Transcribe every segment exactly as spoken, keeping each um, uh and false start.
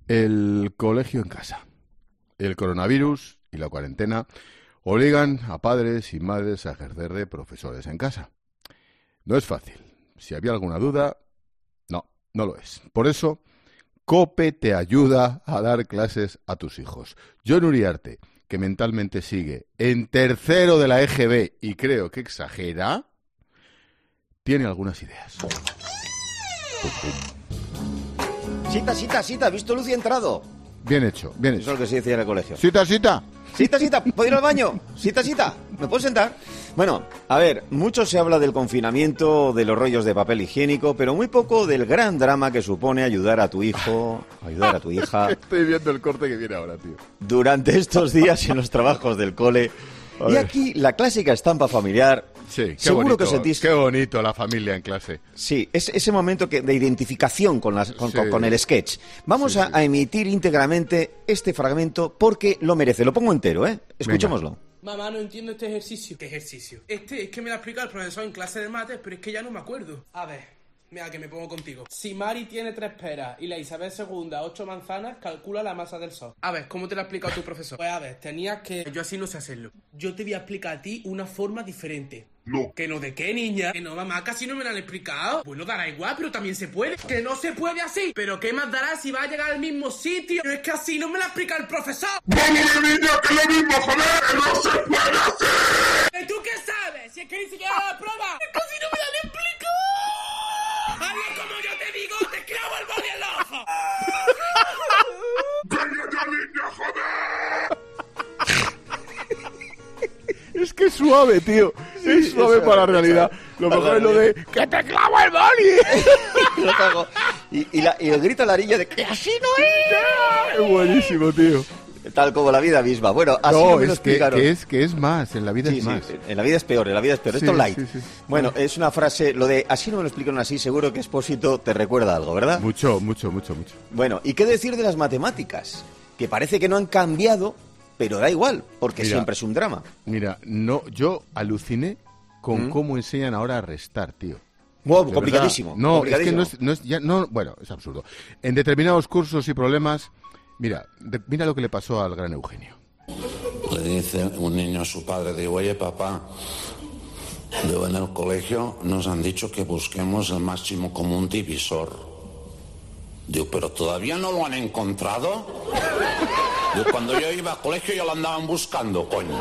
El colegio en casa. El coronavirus y la cuarentena obligan a padres y madres a ejercer de profesores en casa. No es fácil. Si había alguna duda, no, no lo es. Por eso, COPE te ayuda a dar clases a tus hijos. John Uriarte, que mentalmente sigue en tercero de la E G B y creo que exagera, tiene algunas ideas. Pum, pum. Cita, cita, cita, ¿visto luz y entrado? Bien hecho, bien hecho. Eso es lo que se decía en el colegio. Cita, cita. Cita, cita, ¿puedo ir al baño? Cita, cita, ¿me puedo sentar? Bueno, a ver, mucho se habla del confinamiento, de los rollos de papel higiénico, pero muy poco del gran drama que supone ayudar a tu hijo, ayudar a tu hija. Estoy viendo el corte que viene ahora, tío. Durante estos días en los trabajos del cole. A Y ver. aquí la clásica estampa familiar. Sí, qué Seguro bonito, que sentís... qué bonito la familia en clase. Sí, es ese momento que, de identificación con, las, con, Sí. con, con el sketch. Vamos Sí, a, sí. a emitir íntegramente este fragmento porque lo merece. Lo pongo entero, ¿eh? Escuchémoslo. Mamá, no entiendo este ejercicio. ¿Qué ejercicio? Este es que me lo ha explicado el profesor en clase de mates, pero es que ya no me acuerdo. A ver, mira que me pongo contigo. Si Mari tiene tres peras y la Isabel segunda ocho manzanas, calcula la masa del sol. A ver, ¿cómo te lo ha explicado tu profesor? Pues a ver, tenías que... Yo así no sé hacerlo. Yo te voy a explicar a ti una forma diferente. No. ¿Que no de qué, niña? Que no, mamá, casi no me lo han explicado. Bueno, dará igual, pero también se puede. Que no se puede así. Pero ¿qué más dará si va a llegar al mismo sitio? Pero es que así no me lo ha explicado el profesor. ¡Vamos, niña, que es lo mismo, joder! ¡No se puede hacer! ¿Y tú qué sabes? Si es que ni siquiera la prueba. Es que así no me lo han explicado. Hazlo como yo te digo, te clavo el boli en el ojo. ¡Venga ya, niña, joder! Es que es suave, tío. Es suave para la realidad. Lo mejor es lo de ¡que te clavo el boli! Lo hago. y, y, la- y el grito a la niña de que así no es. Es buenísimo, tío. Tal como la vida misma. Bueno, así No, no me lo es que, explicaron. que es que es más, en la vida Sí, es sí, más. en la vida es peor, en la vida es peor. Sí, Esto es light. sí, sí. Bueno, es una frase, lo de así no me lo explicaron así, seguro que Expósito te recuerda algo, ¿verdad? Mucho, mucho, mucho, mucho. Bueno, ¿y qué decir de las matemáticas? Que parece que no han cambiado, pero da igual, porque Mira. siempre es un drama. Mira, no, yo aluciné con ¿Mm? cómo enseñan ahora a restar, tío. Wow, De complicadísimo. verdad. No, es que complicadísimo. no es, no es ya, no, bueno, es absurdo. En determinados cursos y problemas, mira, de- mira lo que le pasó al gran Eugenio. Le dice un niño a su padre, digo, oye papá, digo, en el colegio nos han dicho que busquemos el máximo común divisor. Digo, pero todavía no lo han encontrado. Digo, cuando yo iba al colegio ya lo andaban buscando, coño.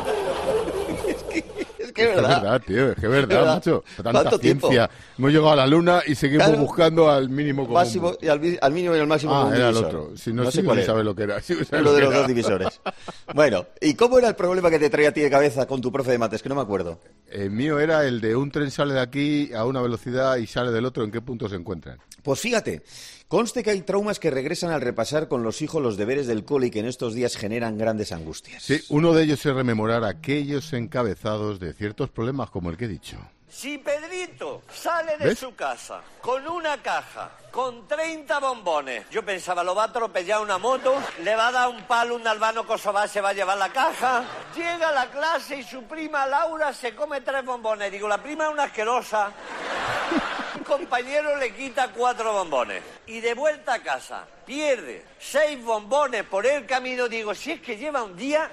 Es que es Es verdad. verdad, tío, es que es verdad, verdad. macho. Tanta ¿Cuánto tiempo? ciencia. Hemos llegado a la luna y seguimos Claro. buscando al mínimo común. Máximo y al, mi- al mínimo y al máximo Ah, común era el divisor. otro. Si no, no sí, sé no cuál era. sabe lo que era. Sí, sabe Uno lo de que los era. dos divisores. Bueno, ¿y cómo era el problema que te traía a ti de cabeza con tu profe de mates? Que no me acuerdo. El mío era el de un tren sale de aquí a una velocidad y sale del otro. ¿En qué punto se encuentran? Pues fíjate, conste que hay traumas que regresan al repasar con los hijos los deberes del cole y que en estos días generan grandes angustias. Sí, uno de ellos es rememorar aquellos encabezados de ciertos problemas como el que he dicho. Si Pedrito sale de ¿Ves? su casa con una caja, con treinta bombones, yo pensaba, lo va a atropellar una moto, le va a dar un palo, un albano kosovar, se va a llevar la caja, llega a la clase y su prima Laura se come tres bombones. Digo, la prima es una asquerosa. Un compañero le quita cuatro bombones y de vuelta a casa pierde seis bombones por el camino. Digo, si es que lleva un día...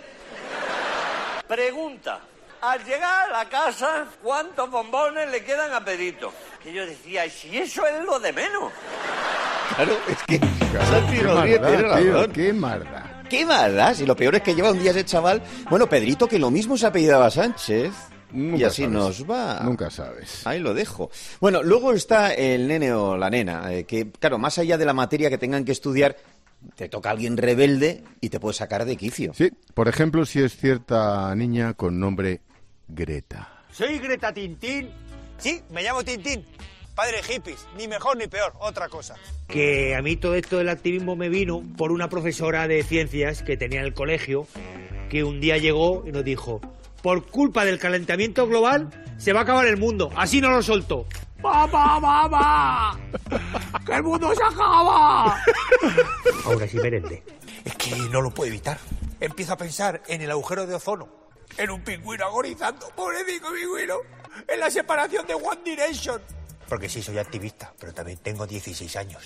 Pregunta, al llegar a la casa, ¿cuántos bombones le quedan a Pedrito? Que yo decía, ¿y si eso es lo de menos? Claro, es que Claro, Santi qué Rodríguez maldad, tiene tío, razón. qué maldad. ¿Qué maldad? Si lo peor es que lleva un día ese chaval... Bueno, Pedrito, que lo mismo se apellidaba Sánchez. Nunca y así sabes. nos va. Nunca sabes. Ahí lo dejo. Bueno, luego está el nene o la nena, eh, que, claro, más allá de la materia que tengan que estudiar, te toca alguien rebelde y te puede sacar de quicio. Sí, por ejemplo, si es cierta niña con nombre Greta. Soy Greta Tintín. Sí, me llamo Tintín. Padre hippies, ni mejor ni peor, otra cosa. Que a mí todo esto del activismo me vino por una profesora de ciencias que tenía en el colegio, que un día llegó y nos dijo, por culpa del calentamiento global se va a acabar el mundo. Así no lo soltó. ¡Mamá, mamá! ¡Que el mundo se acaba! Ahora sí merende. Es que no lo puedo evitar. Empiezo a pensar en el agujero de ozono, en un pingüino agonizando, pobrecito pingüino, en la separación de One Direction. Porque sí, soy activista, pero también tengo dieciséis años.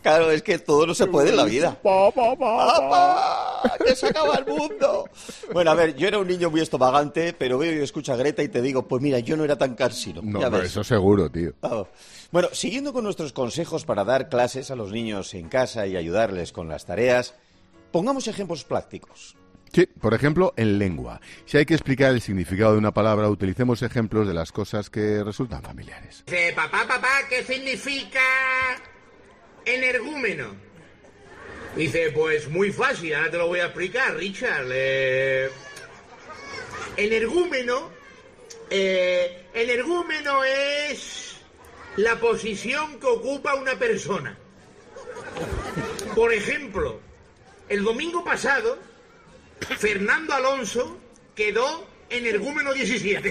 Claro, es que todo no se puede en la vida. Papá, ¡Papá! ¡Que se acaba el mundo! Bueno, a ver, yo era un niño muy estovagante, pero veo y escucho a Greta y te digo, pues mira, yo no era tan cansino. No, Ya pero ves. eso seguro, tío. Vamos. Bueno, siguiendo con nuestros consejos para dar clases a los niños en casa y ayudarles con las tareas, pongamos ejemplos prácticos. Sí, por ejemplo, en lengua. Si hay que explicar el significado de una palabra, utilicemos ejemplos de las cosas que resultan familiares. Dice, papá, papá, ¿qué significa energúmeno? Dice, pues muy fácil, ahora te lo voy a explicar, Richard. Eh, energúmeno, eh, energúmeno es la posición que ocupa una persona. Por ejemplo, el domingo pasado, Fernando Alonso quedó energúmeno diecisiete.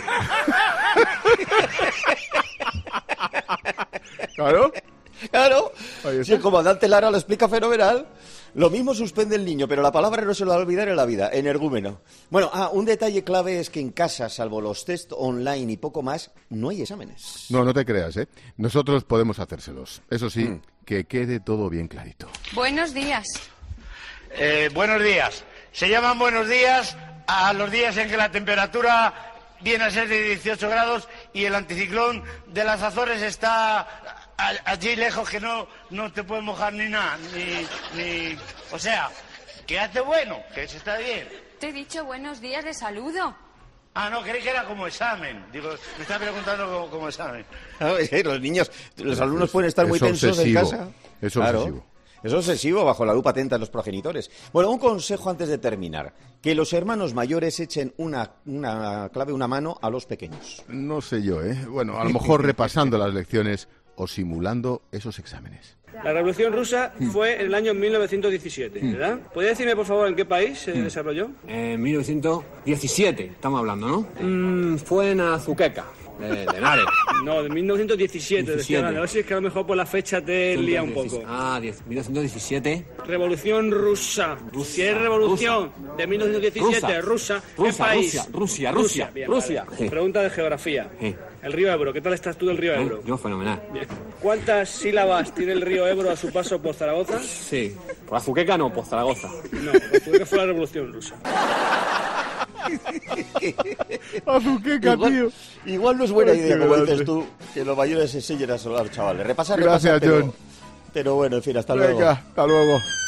Claro. Claro, Ahí está. si el comandante Lara lo explica fenomenal. Lo mismo suspende el niño, pero la palabra no se lo va a olvidar en la vida, energúmeno. Bueno, ah, un detalle clave es que en casa, salvo los test online y poco más, no hay exámenes. No, no te creas, ¿eh? Nosotros podemos hacérselos. Eso sí, Mm. que quede todo bien clarito. Buenos días. Eh, buenos días. Se llaman buenos días a los días en que la temperatura viene a ser de dieciocho grados y el anticiclón de las Azores está a- allí lejos que no, no te puedes mojar ni nada, ni, ni... O sea, que hace bueno, que se está bien. Te he dicho buenos días de saludo. Ah, no, creí que era como examen. Digo, me está preguntando como, como examen. Claro, es que los niños, los alumnos pueden estar Es muy tensos obsesivo, en casa. es Claro. obsesivo. Es obsesivo, bajo la lupa atenta de los progenitores. Bueno, un consejo antes de terminar. Que los hermanos mayores echen una, una clave, una mano a los pequeños. No sé yo, ¿eh? Bueno, a lo mejor repasando las lecciones o simulando esos exámenes. La Revolución Rusa fue en el año mil novecientos diecisiete, ¿verdad? ¿Podría decirme, por favor, en qué país se desarrolló? En mil novecientos diecisiete, estamos hablando, ¿no? Mm, fue en Azuqueca, de, de Henares. No, de mil novecientos diecisiete. diecisiete. Decía, vale, a ver si es que a lo mejor por la fecha te lía un poco. Ah, diez- mil novecientos diecisiete. Revolución Rusa. Si es revolución de mil novecientos diecisiete, rusa, ¿qué Rusa, país? Rusia, Rusia, Rusia, Bien, Rusia. vale. Sí. Pregunta de geografía. Sí. El río Ebro, ¿qué tal estás tú del río Ebro? Yo, fenomenal. Bien. ¿Cuántas sílabas tiene el río Ebro a su paso por Zaragoza? Sí. Por Azuqueca no, por Zaragoza. No, Azuqueca fue la Revolución Rusa. Azuqueca, igual, tío. igual no es buena Ay, idea, qué como grande. dices tú, que los mayores enseñen a los chavales. Repasar, Gracias, repasar, pero, John. pero bueno, en fin, hasta Venga, luego. hasta luego.